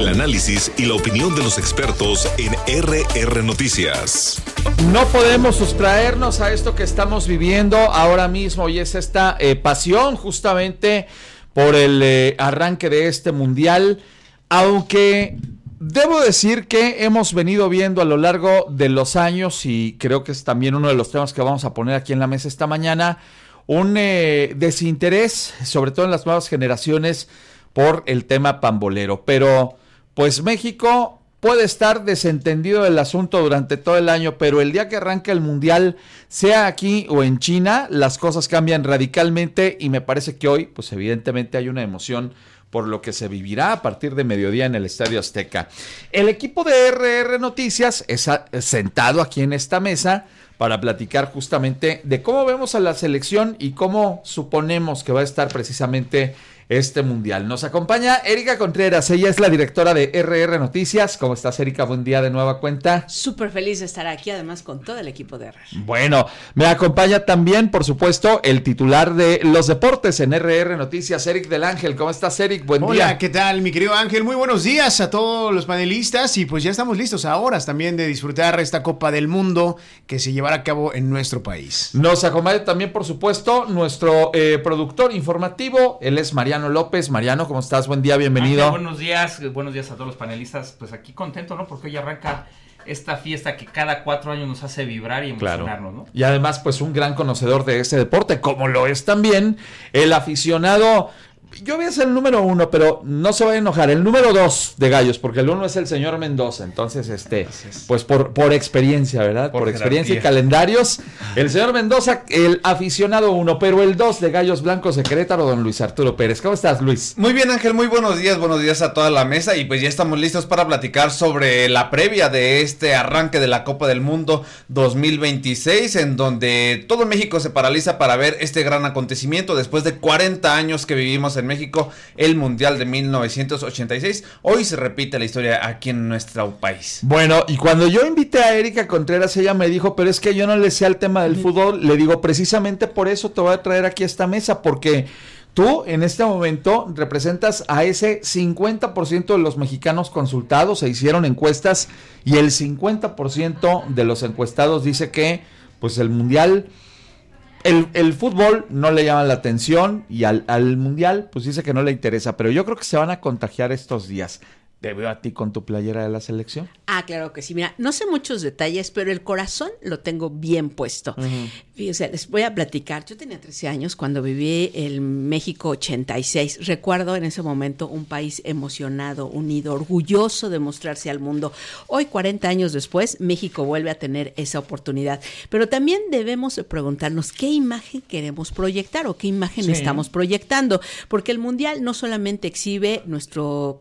El análisis y la opinión de los expertos en RR Noticias. No podemos sustraernos a esto que estamos viviendo ahora mismo y es esta pasión justamente por el arranque de este mundial, aunque debo decir que hemos venido viendo a lo largo de los años, y creo que es también uno de los temas que vamos a poner aquí en la mesa esta mañana, un desinterés, sobre todo en las nuevas generaciones, por el tema pambolero. Pero pues México puede estar desentendido del asunto durante todo el año, pero el día que arranca el mundial, sea aquí o en China, las cosas cambian radicalmente y me parece que hoy, pues evidentemente hay una emoción por lo que se vivirá a partir de mediodía en el Estadio Azteca. El equipo de RR Noticias es sentado aquí en esta mesa para platicar justamente de cómo vemos a la selección y cómo suponemos que va a estar precisamente este mundial. Nos acompaña Erika Contreras, ella es la directora de RR Noticias. ¿Cómo estás, Erika? Buen día de nueva cuenta. Súper feliz de estar aquí, además con todo el equipo de RR. Bueno, me acompaña también, por supuesto, el titular de los deportes en RR Noticias, Eric del Ángel. ¿Cómo estás, Eric? Buen día. Hola, ¿qué tal, mi querido Ángel? Muy buenos días a todos los panelistas y pues ya estamos listos a horas también de disfrutar esta Copa del Mundo que se llevará a cabo en nuestro país. Nos acompaña también, por supuesto, nuestro productor informativo, él es Mariano López. Mariano, ¿cómo estás? Buen día, bienvenido. Ángel, buenos días a todos los panelistas. Pues aquí contento, ¿no? Porque hoy arranca esta fiesta que cada 4 años nos hace vibrar y emocionarnos, ¿no? Y además, pues un gran conocedor de este deporte, como lo es también el aficionado. Yo voy a ser el número 1, pero no se va a enojar. El número 2 de Gallos, porque el 1 es el señor Mendoza. Entonces, pues por experiencia, ¿verdad? Por experiencia y calendarios. El señor Mendoza, el aficionado 1, pero el 2 de Gallos Blancos de Querétaro, don Luis Arturo Pérez. ¿Cómo estás, Luis? Muy bien, Ángel, muy buenos días a toda la mesa. Y pues ya estamos listos para platicar sobre la previa de este arranque de la Copa del Mundo 2026, en donde todo México se paraliza para ver este gran acontecimiento después de 40 años que vivimos en México, el Mundial de 1986. Hoy se repite la historia aquí en nuestro país. Bueno, y cuando yo invité a Erika Contreras, ella me dijo, pero es que yo no le sé al tema del fútbol. Le digo, precisamente por eso te voy a traer aquí a esta mesa, porque tú en este momento representas a ese 50% de los mexicanos consultados. Se hicieron encuestas y el 50% de los encuestados dice que pues el Mundial... El fútbol no le llama la atención y al mundial pues dice que no le interesa, pero yo creo que se van a contagiar estos días. ¿Te veo a ti con tu playera de la selección? Ah, claro que sí. Mira, no sé muchos detalles, pero el corazón lo tengo bien puesto. Fíjense, les voy a platicar. Yo tenía 13 años cuando viví el México 86. Recuerdo en ese momento un país emocionado, unido, orgulloso de mostrarse al mundo. Hoy, 40 años después, México vuelve a tener esa oportunidad. Pero también debemos preguntarnos qué imagen queremos proyectar o qué imagen estamos proyectando. Porque el Mundial no solamente exhibe nuestros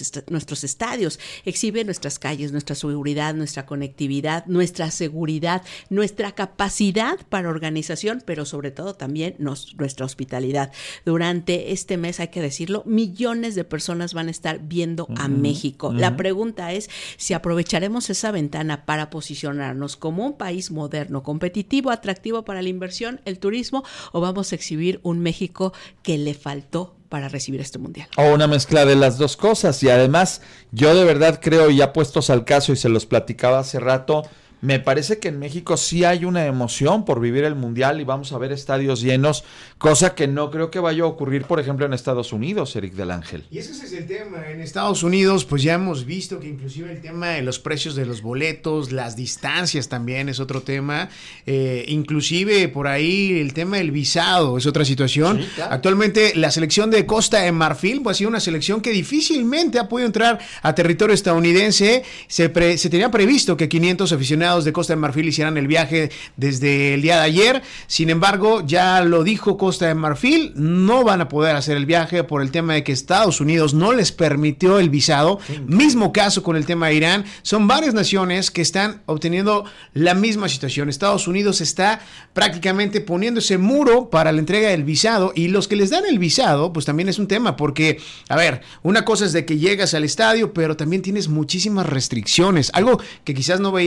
estadios, exhibe nuestras calles, nuestra seguridad, nuestra conectividad, nuestra seguridad, nuestra capacidad para organización, pero sobre todo también nuestra hospitalidad. Durante este mes, hay que decirlo, millones de personas van a estar viendo a México. La pregunta es si aprovecharemos esa ventana para posicionarnos como un país moderno, competitivo, atractivo para la inversión, el turismo, o vamos a exhibir un México que le faltó para recibir este mundial. O una mezcla de las dos cosas. Y además, yo de verdad creo, ya puestos al caso y se los platicaba hace rato, me parece que en México sí hay una emoción por vivir el mundial y vamos a ver estadios llenos, cosa que no creo que vaya a ocurrir, por ejemplo, en Estados Unidos, Eric del Ángel. Y ese es el tema. En Estados Unidos, pues ya hemos visto que inclusive el tema de los precios de los boletos, las distancias también es otro tema. Inclusive por ahí el tema del visado es otra situación. Sí, claro. Actualmente la selección de Costa de Marfil pues, ha sido una selección que difícilmente ha podido entrar a territorio estadounidense. Se tenía previsto que 500 aficionados de Costa de Marfil hicieran el viaje desde el día de ayer. Sin embargo, ya lo dijo Costa de Marfil, no van a poder hacer el viaje por el tema de que Estados Unidos no les permitió el visado. Mismo caso con el tema de Irán. Son varias naciones que están obteniendo la misma situación. Estados Unidos está prácticamente poniendo ese muro para la entrega del visado, y los que les dan el visado, pues también es un tema, porque, a ver, una cosa es de que llegas al estadio, pero también tienes muchísimas restricciones, algo que quizás no veíamos en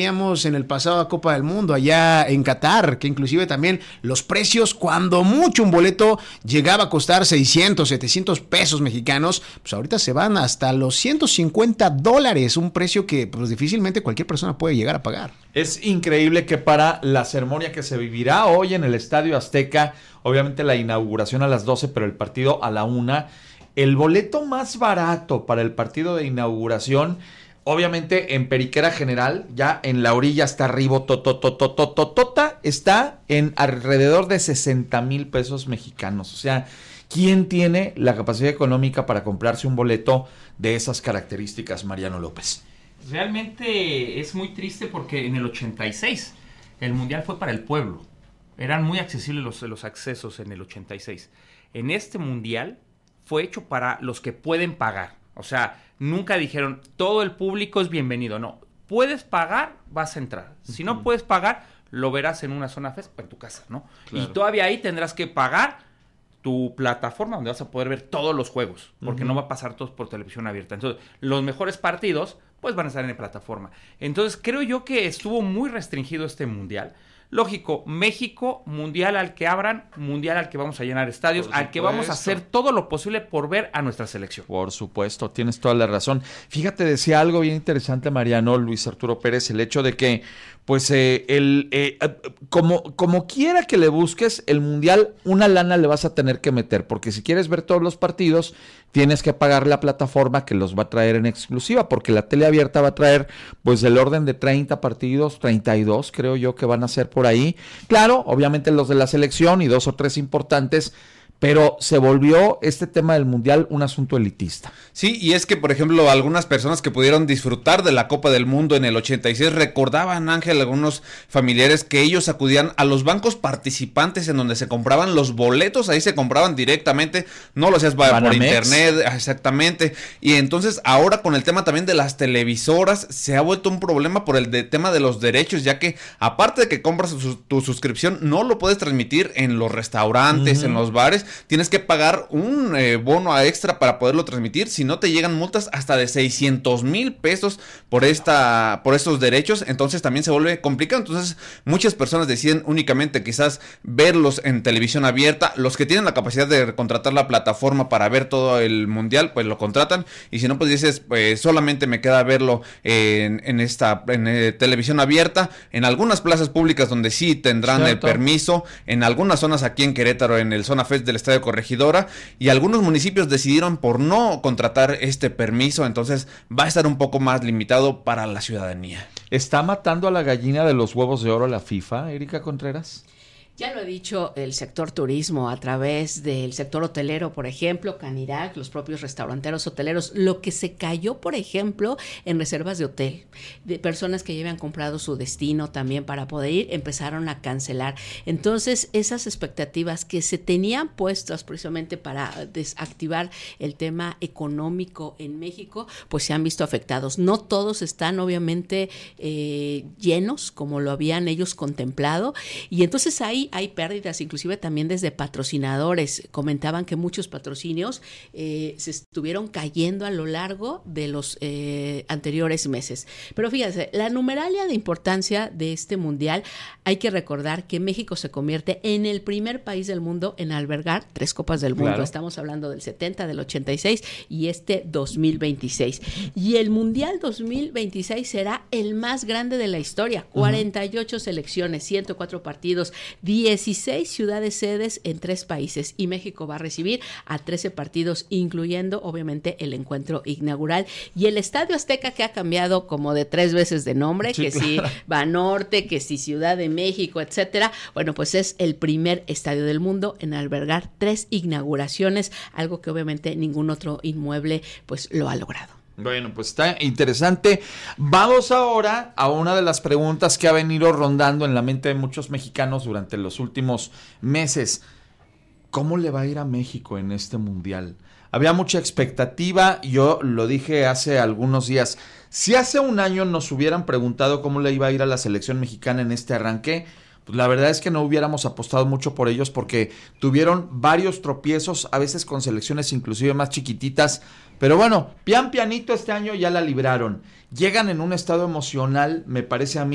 en el pasado a Copa del Mundo, allá en Qatar, que inclusive también los precios, cuando mucho un boleto llegaba a costar 600, 700 pesos mexicanos, pues ahorita se van hasta los $150, un precio que pues difícilmente cualquier persona puede llegar a pagar. Es increíble que para la ceremonia que se vivirá hoy en el Estadio Azteca, obviamente la inauguración a las 12, pero el partido a la 1, el boleto más barato para el partido de inauguración, obviamente en Periquera General, ya en la orilla hasta arriba, está en alrededor de 60,000 pesos mexicanos. O sea, ¿quién tiene la capacidad económica para comprarse un boleto de esas características, Mariano López? Realmente es muy triste porque en el 86 el Mundial fue para el pueblo. Eran muy accesibles los accesos en el 86. En este Mundial fue hecho para los que pueden pagar. O sea, nunca dijeron, todo el público es bienvenido. No, puedes pagar, vas a entrar. Si no puedes pagar, lo verás en una zona FES o en tu casa, ¿no? Claro. Y todavía ahí tendrás que pagar tu plataforma donde vas a poder ver todos los juegos, porque no va a pasar todos por televisión abierta. Entonces, los mejores partidos, pues van a estar en la plataforma. Entonces, creo yo que estuvo muy restringido este Mundial. Lógico, México, mundial al que abran, mundial al que vamos a llenar estadios, al que vamos a hacer todo lo posible por ver a nuestra selección. Por supuesto, tienes toda la razón. Fíjate, decía algo bien interesante Mariano, Luis Arturo Pérez, el hecho de que, pues, como quiera que le busques, el mundial, una lana le vas a tener que meter, porque si quieres ver todos los partidos, tienes que pagar la plataforma que los va a traer en exclusiva, porque la tele abierta va a traer, pues, del orden de 30 partidos, 32 creo yo que van a ser por ahí. Claro, obviamente los de la selección y 2 o 3 importantes, pero se volvió este tema del Mundial un asunto elitista. Sí, y es que, por ejemplo, algunas personas que pudieron disfrutar de la Copa del Mundo en el 86 recordaban, Ángel, algunos familiares que ellos acudían a los bancos participantes en donde se compraban los boletos, ahí se compraban directamente, no lo hacías por internet, exactamente, y entonces ahora con el tema también de las televisoras se ha vuelto un problema por el tema de los derechos, ya que aparte de que compras tu suscripción, no lo puedes transmitir en los restaurantes, en los bares, tienes que pagar un bono extra para poderlo transmitir, si no te llegan multas hasta de 600,000 pesos por estos derechos, entonces también se vuelve complicado. Entonces muchas personas deciden únicamente quizás verlos en televisión abierta, los que tienen la capacidad de contratar la plataforma para ver todo el mundial, pues lo contratan, y si no, pues dices, pues solamente me queda verlo en televisión abierta, en algunas plazas públicas donde sí tendrán el permiso, en algunas zonas aquí en Querétaro, en el Zona Fest del Estadio Corregidora, y algunos municipios decidieron por no contratar este permiso, entonces va a estar un poco más limitado para la ciudadanía. ¿Está matando a la gallina de los huevos de oro la FIFA, Erika Contreras? Ya lo ha dicho el sector turismo a través del sector hotelero, por ejemplo, Canirac, los propios restauranteros hoteleros, lo que se cayó, por ejemplo, en reservas de hotel, de personas que ya habían comprado su destino también para poder ir, empezaron a cancelar. Entonces, esas expectativas que se tenían puestas precisamente para desactivar el tema económico en México, pues se han visto afectados. No todos están obviamente llenos como lo habían ellos contemplado, y entonces ahí hay pérdidas, inclusive también desde patrocinadores. Comentaban que muchos patrocinios se estuvieron cayendo a lo largo de los anteriores meses. Pero fíjense, la numeralia de importancia de este mundial, hay que recordar que México se convierte en el primer país del mundo en albergar 3 Copas del Mundo. Claro. Estamos hablando del 70, del 86 y este 2026. Y el Mundial 2026 será el más grande de la historia. 48 selecciones, 104 partidos, 16 ciudades sedes en 3 países, y México va a recibir a 13 partidos, incluyendo obviamente el encuentro inaugural. Y el Estadio Azteca, que ha cambiado como de 3 veces de nombre, sí, que claro. Si Banorte, que si Ciudad de México, etcétera. Bueno, pues es el primer estadio del mundo en albergar 3 inauguraciones, algo que obviamente ningún otro inmueble pues lo ha logrado. Bueno, pues está interesante. Vamos ahora a una de las preguntas que ha venido rondando en la mente de muchos mexicanos durante los últimos meses. ¿Cómo le va a ir a México en este mundial? Había mucha expectativa, yo lo dije hace algunos días. Si hace un año nos hubieran preguntado cómo le iba a ir a la selección mexicana en este arranque, pues la verdad es que no hubiéramos apostado mucho por ellos, porque tuvieron varios tropiezos, a veces con selecciones inclusive más chiquititas. Pero bueno, pianito este año ya la libraron. Llegan en un estado emocional, me parece a mí,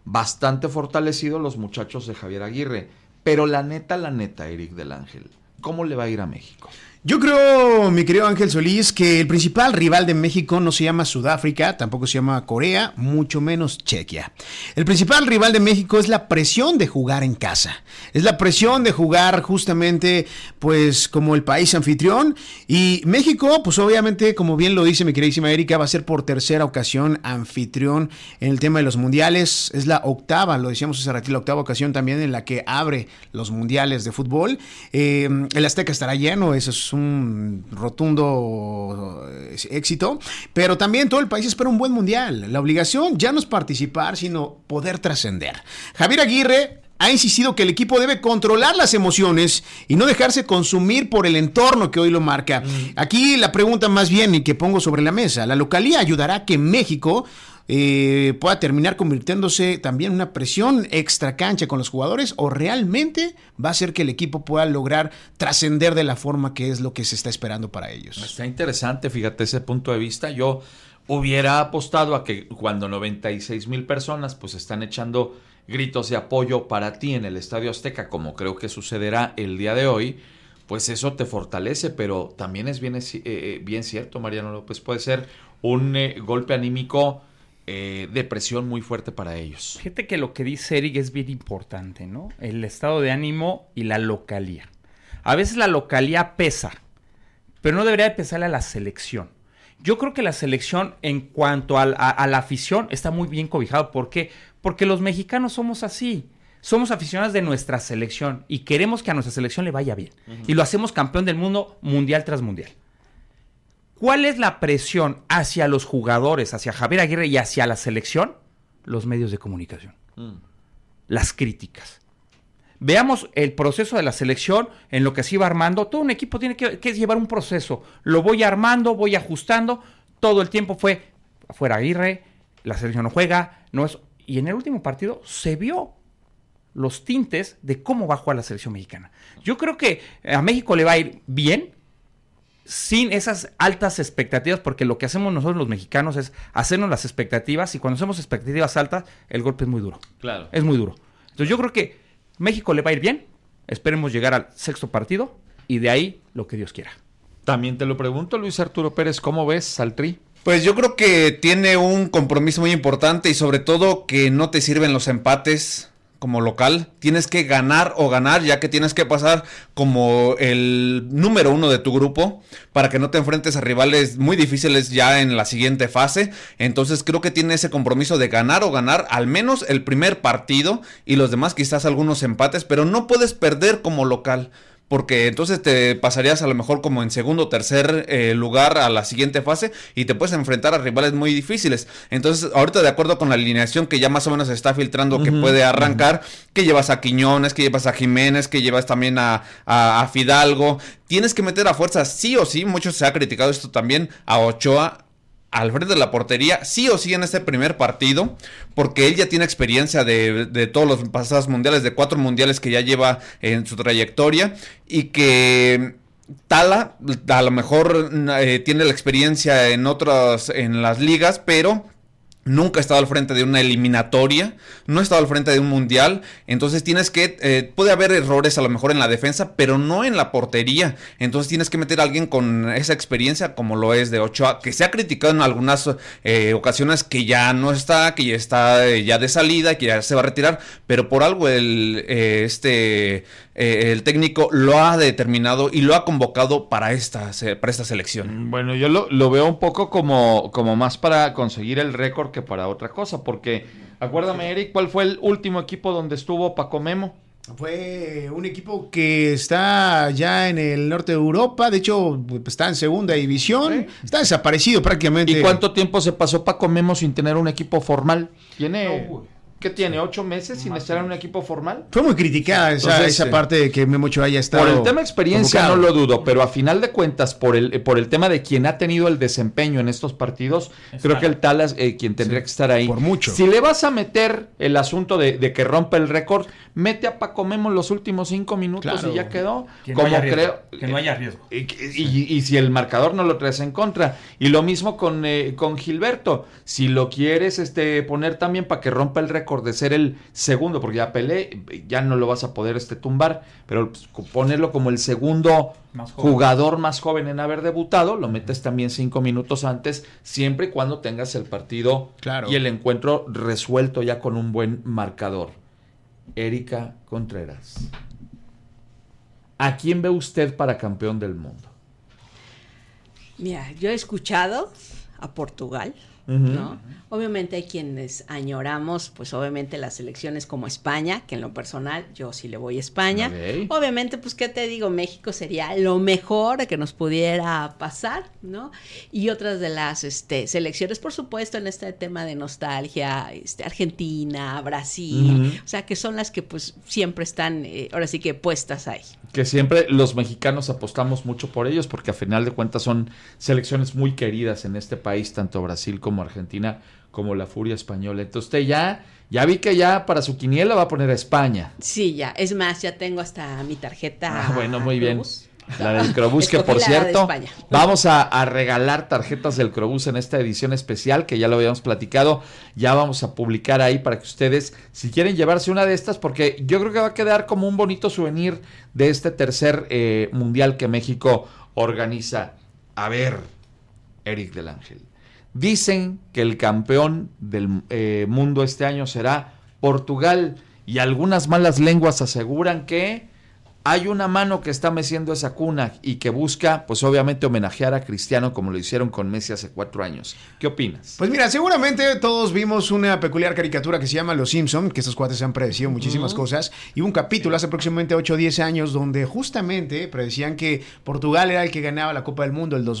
bastante fortalecidos los muchachos de Javier Aguirre. Pero la neta, Eric del Ángel, ¿cómo le va a ir a México? Yo creo, mi querido Ángel Solís, que el principal rival de México no se llama Sudáfrica, tampoco se llama Corea, mucho menos Chequia. El principal rival de México es la presión de jugar en casa. Es la presión de jugar justamente, pues, como el país anfitrión. Y México, pues obviamente, como bien lo dice mi queridísima Erika, va a ser por tercera ocasión anfitrión en el tema de los mundiales. Es la octava, lo decíamos hace ratito, la octava ocasión también en la que abre los mundiales de fútbol. El Azteca estará lleno, eso es un rotundo éxito, pero también todo el país espera un buen mundial. La obligación ya no es participar, sino poder trascender. Javier Aguirre ha insistido que el equipo debe controlar las emociones y no dejarse consumir por el entorno que hoy lo marca. Aquí la pregunta más bien y que pongo sobre la mesa, ¿la localía ayudará a que México pueda terminar convirtiéndose también en una presión extra cancha con los jugadores, o realmente va a ser que el equipo pueda lograr trascender de la forma que es lo que se está esperando para ellos? Está interesante, fíjate, ese punto de vista. Yo hubiera apostado a que cuando 96,000 personas pues están echando gritos de apoyo para ti en el Estadio Azteca, como creo que sucederá el día de hoy, pues eso te fortalece, pero también es bien cierto, Mariano López, puede ser un golpe anímico de presión muy fuerte para ellos. Fíjate que lo que dice Eric es bien importante, ¿no? El estado de ánimo y la localía. A veces la localía pesa, pero no debería de pesarle a la selección. Yo creo que la selección, en cuanto a la afición, está muy bien cobijado. ¿Por qué? Porque los mexicanos somos así. Somos aficionados de nuestra selección y queremos que a nuestra selección le vaya bien. Y lo hacemos campeón del mundo, mundial tras mundial. ¿Cuál es la presión hacia los jugadores, hacia Javier Aguirre y hacia la selección? Los medios de comunicación. Las críticas. Veamos el proceso de la selección en lo que se iba armando. Todo un equipo tiene que llevar un proceso. Lo voy armando, voy ajustando. Todo el tiempo fue afuera Aguirre, la selección no juega. Y en el último partido se vio los tintes de cómo va a jugar la selección mexicana. Yo creo que a México le va a ir bien, sin esas altas expectativas, porque lo que hacemos nosotros los mexicanos es hacernos las expectativas, y cuando hacemos expectativas altas, el golpe es muy duro. Claro. Es muy duro. Entonces yo creo que México le va a ir bien, esperemos llegar al sexto partido, y de ahí lo que Dios quiera. También te lo pregunto, Luis Arturo Pérez, ¿cómo ves al Tri? Pues yo creo que tiene un compromiso muy importante, y sobre todo que no te sirven los empates como local. Tienes que ganar o ganar, ya que tienes que pasar como el número 1 de tu grupo para que no te enfrentes a rivales muy difíciles ya en la siguiente fase. Entonces creo que tiene ese compromiso de ganar o ganar al menos el primer partido, y los demás quizás algunos empates, pero no puedes perder como local, porque entonces te pasarías a lo mejor como en segundo o tercer lugar a la siguiente fase, y te puedes enfrentar a rivales muy difíciles. Entonces ahorita, de acuerdo con la alineación que ya más o menos se está filtrando, que puede arrancar, que llevas a Quiñones, que llevas a Jiménez, que llevas también a Fidalgo, tienes que meter a fuerza sí o sí, mucho se ha criticado esto también, a Ochoa al frente de la portería, sí o sí en este primer partido, porque él ya tiene experiencia de todos los pasados mundiales, de 4 mundiales que ya lleva en su trayectoria, y que Tala a lo mejor tiene la experiencia en las ligas, pero nunca ha estado al frente de una eliminatoria, no ha estado al frente de un mundial. Entonces tienes que, puede haber errores a lo mejor en la defensa, pero no en la portería. Entonces tienes que meter a alguien con esa experiencia, como lo es de Ochoa, que se ha criticado en algunas ocasiones, que ya no está, que ya está ya de salida, que ya se va a retirar, pero por algo el técnico lo ha determinado y lo ha convocado para esta selección. Bueno, yo lo veo un poco como más para conseguir el récord que para otra cosa, porque acuérdame, Eric, ¿cuál fue el último equipo donde estuvo Paco Memo? Fue un equipo que está ya en el norte de Europa, de hecho está en segunda división, ¿sí? Está desaparecido prácticamente. ¿Y cuánto tiempo se pasó Paco Memo sin tener un equipo formal? ¿Qué tiene? ¿8 meses sin estar en un equipo formal? Fue muy criticada esa parte de que Memo Ochoa haya estado. Por el tema experiencia convocado. No lo dudo, pero a final de cuentas, por el tema de quien ha tenido el desempeño en estos partidos, creo que el Talas quien tendría que estar ahí. Por mucho. Si le vas a meter el asunto de que rompe el récord, mete a Paco Memo los últimos 5 minutos, claro, y ya quedó. Que no haya riesgo. Y si el marcador no lo traes en contra. Y lo mismo con Gilberto. Si lo quieres poner también para que rompa el récord, récord de ser el segundo, porque ya Pelé, ya no lo vas a poder tumbar, pero pues, ponerlo como el segundo jugador más joven en haber debutado, lo metes también 5 minutos antes, siempre y cuando tengas el partido y el encuentro resuelto ya con un buen marcador. Erika Contreras, ¿a quién ve usted para campeón del mundo? Mira, yo he escuchado a Portugal, ¿no? Obviamente hay quienes añoramos, pues obviamente las selecciones como España, que en lo personal yo sí le voy a España. Okay. Obviamente, pues qué te digo, México sería lo mejor que nos pudiera pasar, ¿no? Y otras de las selecciones, por supuesto, en este tema de nostalgia, Argentina, Brasil, o sea, que son las que pues siempre están, ahora sí que puestas ahí. Que siempre los mexicanos apostamos mucho por ellos, porque a final de cuentas son selecciones muy queridas en este país, tanto Brasil como Argentina, como la Furia Española. Entonces usted ya vi que ya para su quiniela va a poner a España. Sí, ya. Es más, ya tengo hasta mi tarjeta. Bueno, muy bien. La del Crobús, que por cierto, vamos a regalar tarjetas del Crobús en esta edición especial, que ya lo habíamos platicado. Ya vamos a publicar ahí para que ustedes, si quieren llevarse una de estas, porque yo creo que va a quedar como un bonito souvenir de este tercer mundial que México organiza. A ver, Eric del Ángel. Dicen que el campeón del mundo este año será Portugal, y algunas malas lenguas aseguran que hay una mano que está meciendo esa cuna y que busca, pues obviamente, homenajear a Cristiano como lo hicieron con Messi hace 4 años. ¿Qué opinas? Pues mira, seguramente todos vimos una peculiar caricatura que se llama Los Simpson, que estos cuates han predecido muchísimas cosas, y un capítulo hace aproximadamente 8 o 10 años donde justamente predecían que Portugal era el que ganaba la Copa del Mundo el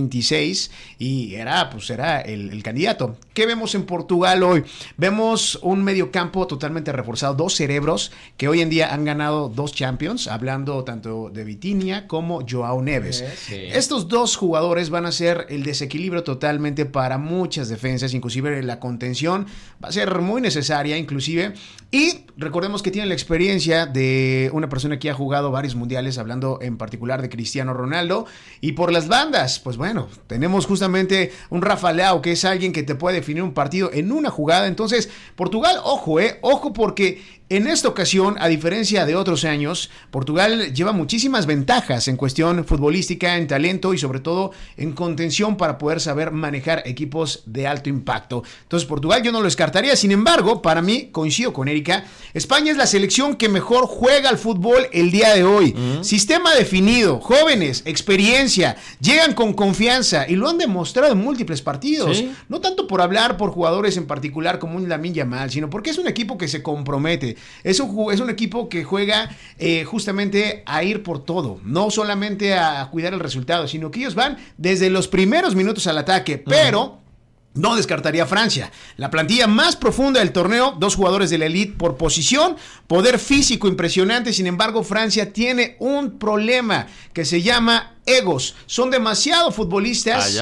2026 y era el candidato. ¿Qué vemos en Portugal hoy? Vemos un mediocampo totalmente reforzado, 2 cerebros que hoy en día han ganado 2 Champions, hablando tanto de Vitinha como Joao Neves. Sí. Estos 2 jugadores van a ser el desequilibrio totalmente para muchas defensas, inclusive la contención va a ser muy necesaria, inclusive. Y recordemos que tienen la experiencia de una persona que ha jugado varios mundiales, hablando en particular de Cristiano Ronaldo. Y por las bandas, pues bueno, tenemos justamente un Rafa Leao, que es alguien que te puede definir un partido en una jugada. Entonces, Portugal, ojo, porque en esta ocasión, a diferencia de otros años, Portugal lleva muchísimas ventajas en cuestión futbolística, en talento y sobre todo en contención para poder saber manejar equipos de alto impacto. Entonces, Portugal yo no lo descartaría. Sin embargo, para mí, coincido con Erika, España es la selección que mejor juega al fútbol el día de hoy. Sistema definido, jóvenes, experiencia, llegan con confianza y lo han demostrado en múltiples partidos. ¿Sí? No tanto por hablar por jugadores en particular como un Lamine Yamal, sino porque es un equipo que se compromete. Es un equipo que juega justamente a ir por todo, no solamente a cuidar el resultado, sino que ellos van desde los primeros minutos al ataque, pero no descartaría a Francia, la plantilla más profunda del torneo, 2 jugadores de la elite por posición, poder físico impresionante. Sin embargo, Francia tiene un problema que se llama egos. Son demasiado futbolistas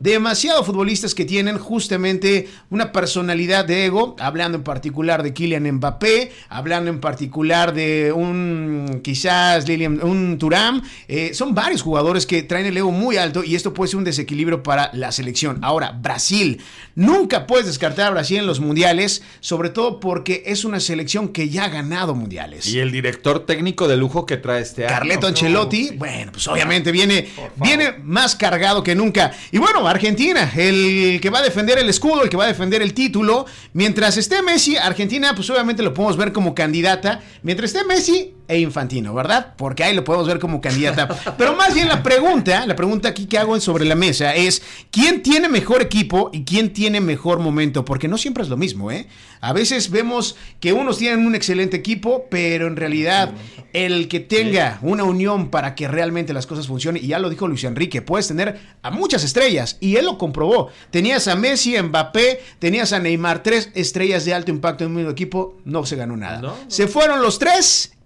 que tienen justamente una personalidad de ego, hablando en particular de Kylian Mbappé, hablando en particular de un Thuram. Son varios jugadores que traen el ego muy alto y esto puede ser un desequilibrio para la selección. Ahora, Brasil, nunca puedes descartar a Brasil en los mundiales, sobre todo porque es una selección que ya ha ganado mundiales. Y el director técnico de lujo que trae este año, Carleto Ancelotti, bueno, pues obviamente viene más cargado que nunca. Y bueno, Argentina, el que va a defender el escudo, el que va a defender el título. Mientras esté Messi, Argentina, pues obviamente lo podemos ver como candidata. Mientras esté Messi e Infantino, ¿verdad? Porque ahí lo podemos ver como candidata. Pero más bien la pregunta aquí que hago sobre la mesa es: ¿quién tiene mejor equipo y quién tiene mejor momento? Porque no siempre es lo mismo, ¿eh? A veces vemos que unos tienen un excelente equipo, pero en realidad el que tenga una unión para que realmente las cosas funcionen, y ya lo dijo Luis Enrique, puedes tener a muchas estrellas, y él lo comprobó. Tenías a Messi, a Mbappé, tenías a Neymar, 3 estrellas de alto impacto en un mismo equipo, no se ganó nada. Se fueron los 3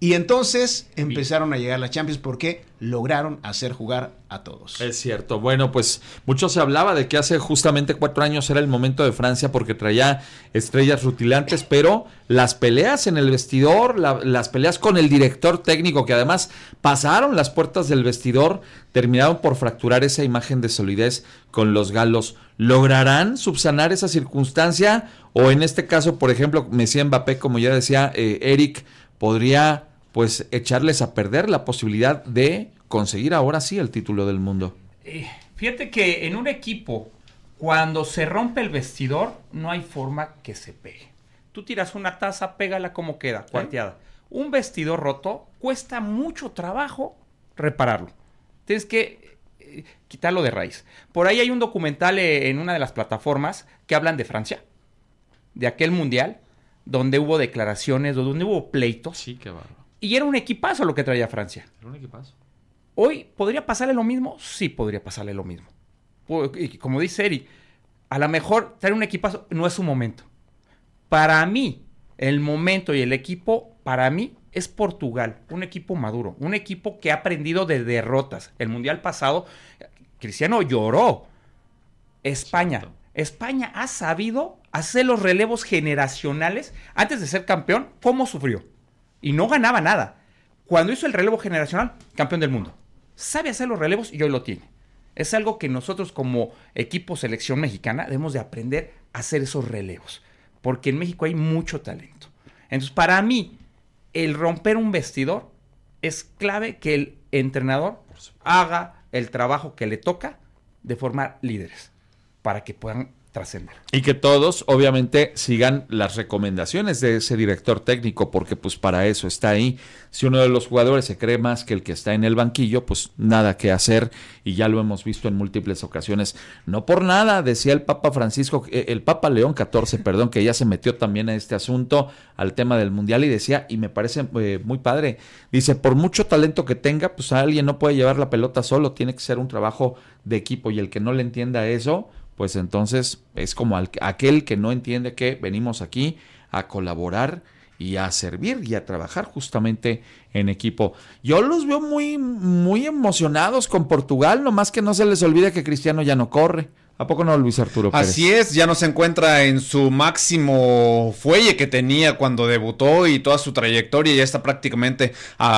Y entonces empezaron a llegar las Champions porque lograron hacer jugar a todos. Es cierto. Bueno, pues mucho se hablaba de que hace justamente 4 años era el momento de Francia porque traía estrellas rutilantes, pero las peleas en el vestidor, las peleas con el director técnico, que además pasaron las puertas del vestidor, terminaron por fracturar esa imagen de solidez con los galos. ¿Lograrán subsanar esa circunstancia? O en este caso, por ejemplo, Messi, Mbappé, como ya decía Eric, podría pues echarles a perder la posibilidad de conseguir ahora sí el título del mundo. Fíjate que en un equipo, cuando se rompe el vestidor, no hay forma que se pegue. Tú tiras una taza, pégala como queda, cuarteada. Un vestidor roto cuesta mucho trabajo repararlo. Tienes que quitarlo de raíz. Por ahí hay un documental en una de las plataformas que hablan de Francia, de aquel mundial, donde hubo declaraciones, donde hubo pleitos. Sí, qué bárbaro. Y era un equipazo lo que traía Francia. Era un equipazo. ¿Hoy podría pasarle lo mismo? Sí, podría pasarle lo mismo. Y como dice Eric, a lo mejor traer un equipazo no es su momento. Para mí, el momento y el equipo, para mí, es Portugal. Un equipo maduro. Un equipo que ha aprendido de derrotas. El mundial pasado, Cristiano lloró. España. Cierto. España ha sabido hacer los relevos generacionales. Antes de ser campeón, ¿cómo sufrió? Y no ganaba nada. Cuando hizo el relevo generacional, campeón del mundo. Sabe hacer los relevos y hoy lo tiene. Es algo que nosotros como equipo selección mexicana debemos de aprender a hacer esos relevos. Porque en México hay mucho talento. Entonces, para mí, el romper un vestidor es clave que el entrenador haga el trabajo que le toca de formar líderes para que puedan trascender. Y que todos, obviamente, sigan las recomendaciones de ese director técnico, porque pues para eso está ahí. Si uno de los jugadores se cree más que el que está en el banquillo, pues nada que hacer, y ya lo hemos visto en múltiples ocasiones. No por nada, decía el Papa Francisco, el Papa León XIV, perdón, que ya se metió también a este asunto, al tema del Mundial, y decía, y me parece muy padre, dice, por mucho talento que tenga, pues alguien no puede llevar la pelota solo, tiene que ser un trabajo de equipo, y el que no le entienda eso, pues entonces es como aquel que no entiende que venimos aquí a colaborar y a servir y a trabajar justamente en equipo. Yo los veo muy, muy emocionados con Portugal, nomás que no se les olvide que Cristiano ya no corre. ¿A poco no, Luis Arturo Pérez? Así es, ya no se encuentra en su máximo fuelle que tenía cuando debutó y toda su trayectoria, ya está prácticamente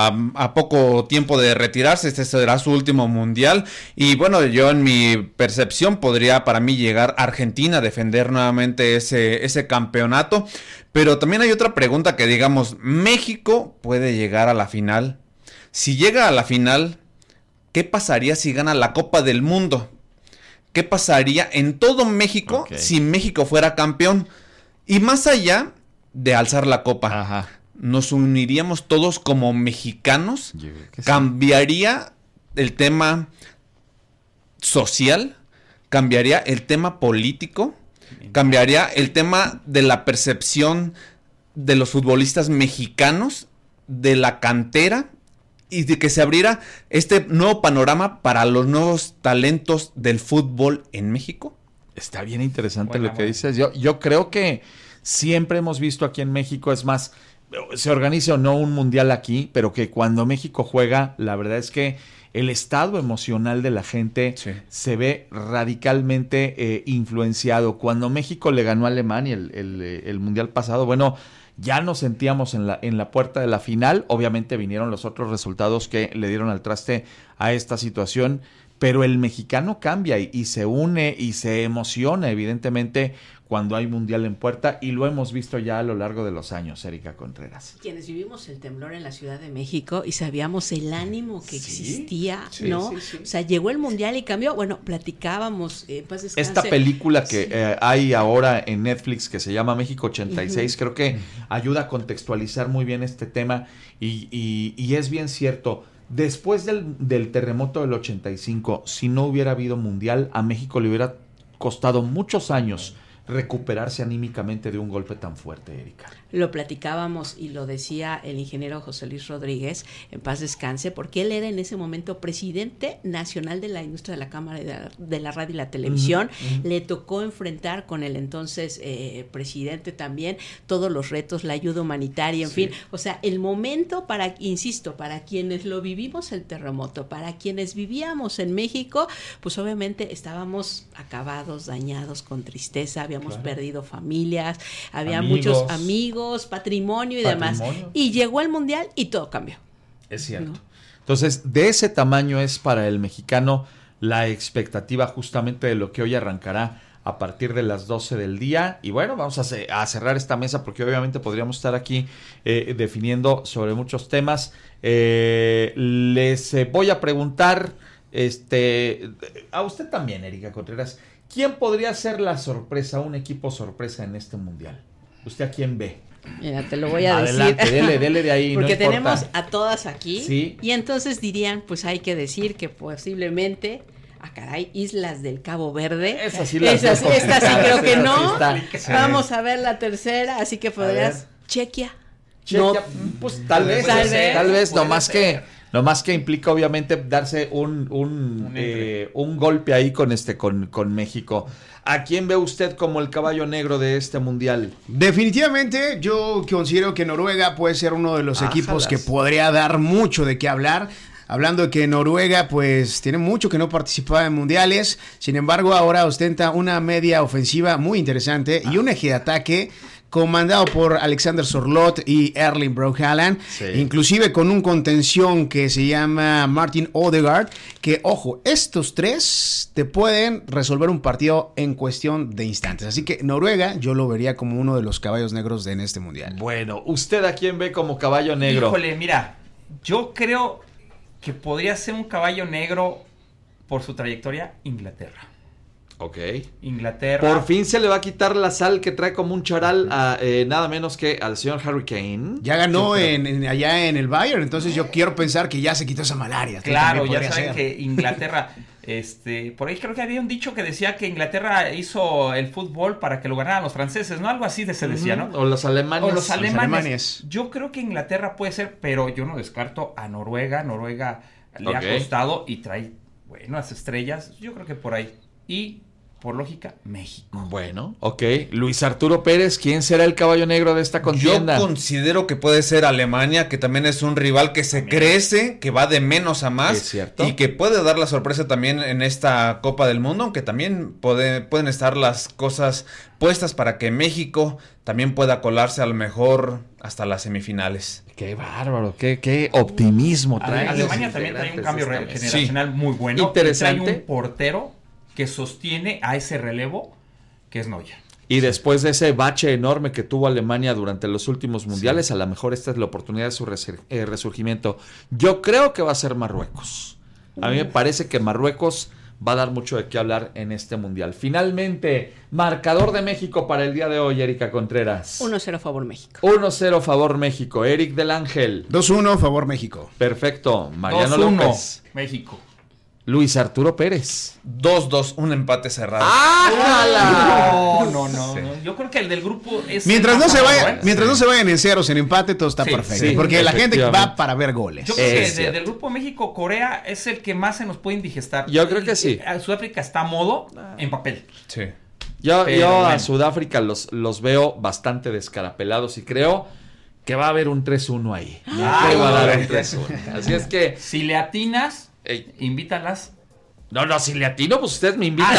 a poco tiempo de retirarse, este será su último mundial, y bueno, yo en mi percepción podría para mí llegar a Argentina a defender nuevamente ese campeonato, pero también hay otra pregunta que digamos, ¿México puede llegar a la final? Si llega a la final, ¿qué pasaría si gana la Copa del Mundo? ¿Qué pasaría en todo México si México fuera campeón? Y más allá de alzar la copa, Ajá. ¿nos uniríamos todos como mexicanos? Yo creo que sí. ¿Cambiaría el tema social? ¿Cambiaría el tema político? ¿Cambiaría el tema de la percepción de los futbolistas mexicanos, de la cantera? Y de que se abriera este nuevo panorama para los nuevos talentos del fútbol en México. Está bien interesante Buena, lo que dices. Yo creo que siempre hemos visto aquí en México, es más, se organiza o no un mundial aquí, pero que cuando México juega, la verdad es que el estado emocional de la gente se ve radicalmente influenciado. Cuando México le ganó a Alemania el mundial pasado, bueno, ya nos sentíamos en la puerta de la final. Obviamente vinieron los otros resultados que le dieron al traste a esta situación, pero el mexicano cambia y se une y se emociona evidentemente cuando hay mundial en puerta, y lo hemos visto ya a lo largo de los años, Erika Contreras. Quienes vivimos el temblor en la Ciudad de México y sabíamos el ánimo que existía, ¿no? Sí. O sea, llegó el mundial y cambió. Bueno, platicábamos, pues descanse. Esta película que hay ahora en Netflix que se llama México 86, creo que ayuda a contextualizar muy bien este tema y es bien cierto. Después del terremoto del 85, si no hubiera habido mundial, a México le hubiera costado muchos años recuperarse anímicamente de un golpe tan fuerte, Erika. lo platicábamos y lo decía el ingeniero José Luis Rodríguez, en paz descanse, porque él era en ese momento presidente nacional de la industria de la Cámara de la Radio y la Televisión. Le tocó enfrentar con el entonces presidente también todos los retos, la ayuda humanitaria, en fin. O sea, el momento para quienes lo vivimos el terremoto, para quienes vivíamos en México, pues obviamente estábamos acabados, dañados, con tristeza, habíamos perdido familias, había muchos amigos, patrimonio y demás. Y llegó el Mundial y todo cambió. Es cierto. ¿No? Entonces, de ese tamaño es para el mexicano la expectativa justamente de lo que hoy arrancará a partir de las 12 del día. Y bueno, vamos a cerrar esta mesa porque obviamente podríamos estar aquí definiendo sobre muchos temas. Les voy a preguntar a usted también, Erika Contreras, ¿quién podría ser la sorpresa, un equipo sorpresa en este Mundial? ¿Usted a quién ve? Mira, te lo voy a Adelante, decir. dele de ahí. Porque no tenemos a todas aquí. Sí. Y entonces dirían, pues hay que decir que posiblemente, Islas del Cabo Verde. Esta sí creo que no. Sí. Vamos a ver la tercera, así que podrías. Chequia. No, pues tal vez, nomás que implica obviamente darse un golpe ahí con México. ¿A quién ve usted como el caballo negro de este mundial? Definitivamente yo considero que Noruega puede ser uno de los equipos que podría dar mucho de qué hablar. Hablando de que Noruega pues tiene mucho que no participaba en mundiales, sin embargo ahora ostenta una media ofensiva muy interesante y un eje de ataque comandado por Alexander Sorloth y Erling Braut Haaland, inclusive con un contención que se llama Martin Odegaard, que ojo, estos tres te pueden resolver un partido en cuestión de instantes, así que Noruega yo lo vería como uno de los caballos negros en este mundial. Bueno, ¿usted a quién ve como caballo negro? Híjole, mira, yo creo que podría ser un caballo negro por su trayectoria Inglaterra. Ok. Inglaterra. Por fin se le va a quitar la sal que trae como un charal a nada menos que al señor Harry Kane. Ya ganó allá en el Bayern, entonces yo quiero pensar que ya se quitó esa malaria. Claro, ya saben que Inglaterra, por ahí creo que había un dicho que decía que Inglaterra hizo el fútbol para que lo ganaran los franceses, ¿no? Algo así se decía, ¿no? O los alemanes. Los alemanes. Yo creo que Inglaterra puede ser, pero yo no descarto a Noruega. Noruega le ha costado y trae buenas estrellas. Yo creo que por ahí. Y por lógica, México. Bueno, ok. Luis Arturo Pérez, ¿quién será el caballo negro de esta contienda? Yo considero que puede ser Alemania, que también es un rival que se crece, que va de menos a más. Es cierto. Y que puede dar la sorpresa también en esta Copa del Mundo, aunque también pueden estar las cosas puestas para que México también pueda colarse a lo mejor hasta las semifinales. Qué bárbaro, qué optimismo trae. Alemania también trae un cambio generacional muy bueno. Interesante. Trae un portero que sostiene a ese relevo que es Neuer. Y después de ese bache enorme que tuvo Alemania durante los últimos mundiales, a lo mejor esta es la oportunidad de su resurgimiento. Yo creo que va a ser Marruecos. A mí me parece que Marruecos va a dar mucho de qué hablar en este mundial. Finalmente, marcador de México para el día de hoy, Erika Contreras. 1-0 favor México. 1-0 favor México. Eric del Ángel. 2-1 favor México. Perfecto. Mariano 2-1 López. México. Luis Arturo Pérez. 2-2, un empate cerrado. No. Sí. Yo creo que el del grupo es... Mientras no se vayan en ceros, en empate, todo está perfecto. Porque la gente va para ver goles. Yo creo que del grupo México-Corea es el que más se nos puede indigestar. Yo creo que sí. Sudáfrica está a modo en papel. Sí. Yo a Sudáfrica los veo bastante descarapelados y creo que va a haber un 3-1 ahí. Va a dar un 3-1. Así es que... Si le atinas... invítalas. No, si le atino, pues ustedes me invitan.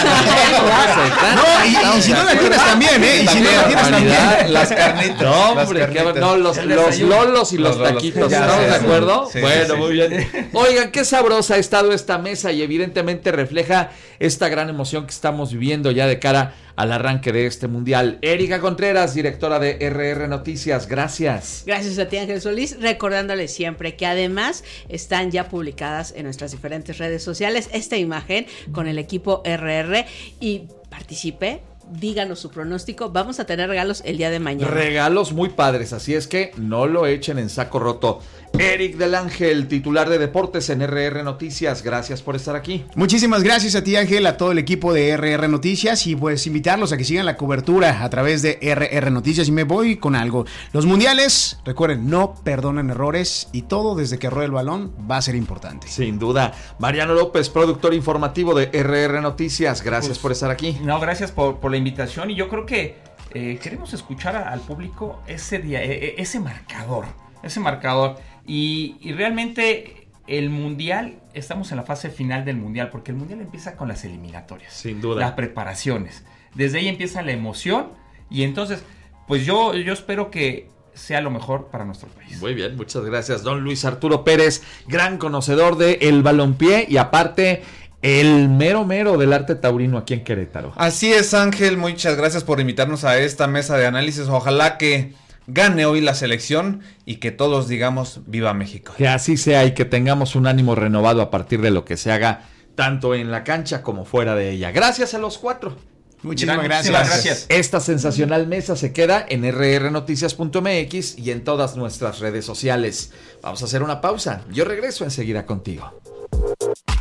Y si no le atinas también, ¿eh? Y si no le atinas también. Las carnitas. No, hombre, los lolos y los taquitos. ¿Estamos de acuerdo? Sí, bueno, sí. muy bien. Oigan, qué sabrosa ha estado esta mesa y evidentemente refleja esta gran emoción que estamos viviendo ya de cara al arranque de este mundial. Erika Contreras, directora de RR Noticias, gracias. Gracias a ti, Ángel Solís, recordándoles siempre que además están ya publicadas en nuestras diferentes redes sociales esta imagen con el equipo RR y participe. Díganos su pronóstico. Vamos a tener regalos el día de mañana. Regalos muy padres, así es que no lo echen en saco roto. Eric del Ángel, titular de deportes en RR Noticias, gracias por estar aquí. Muchísimas gracias a ti, Ángel, a todo el equipo de RR Noticias, y pues invitarlos a que sigan la cobertura a través de RR Noticias. Y me voy con algo. Los mundiales, recuerden, no perdonan errores, y todo desde que ruede el balón va a ser importante. Sin duda. Mariano López, productor informativo de RR Noticias, gracias por estar aquí. No, gracias por la invitación, y yo creo que queremos escuchar al público ese marcador. Y realmente el mundial, estamos en la fase final del mundial, porque el mundial empieza con las eliminatorias. Sin duda. Las preparaciones. Desde ahí empieza la emoción, y entonces, pues yo espero que sea lo mejor para nuestro país. Muy bien, muchas gracias. Don Luis Arturo Pérez, gran conocedor del balompié y aparte el mero del arte taurino aquí en Querétaro. Así es, Ángel, muchas gracias por invitarnos a esta mesa de análisis. Ojalá que gane hoy la selección y que todos digamos viva México. Que así sea y que tengamos un ánimo renovado a partir de lo que se haga tanto en la cancha como fuera de ella. Gracias a los cuatro. Muchísimas gracias. Esta sensacional mesa se queda en rrnoticias.mx y en todas nuestras redes sociales. Vamos a hacer una pausa. Yo regreso enseguida contigo.